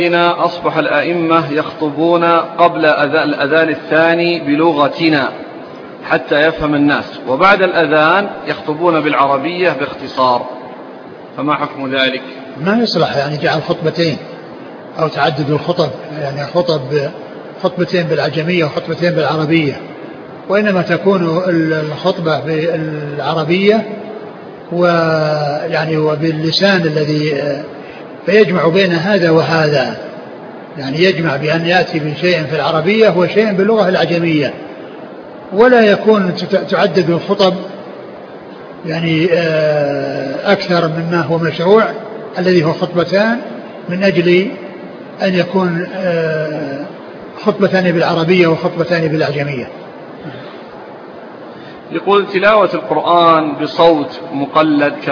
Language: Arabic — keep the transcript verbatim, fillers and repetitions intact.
أصبح الأئمة يخطبون قبل الأذان الثاني بلغتنا حتى يفهم الناس، وبعد الأذان يخطبون بالعربية باختصار، فما حكم ذلك؟ ما يصلح يعني جعل خطبتين أو تعدد الخطب، يعني خطب خطبتين بالعجمية وخطبتين بالعربية، وإنما تكون الخطبة بالعربية ويعني وباللسان الذي فيجمع بين هذا وهذا، يعني يجمع بأن يأتي بشيء في العربية وشيء باللغة العجمية، ولا يكون تعدد الخطب يعني أكثر مما هو مشروع الذي هو خطبتان، من أجل أن يكون خطبتان بالعربية وخطبتان بالعجمية. يقول: تلاوة القرآن بصوت مقلد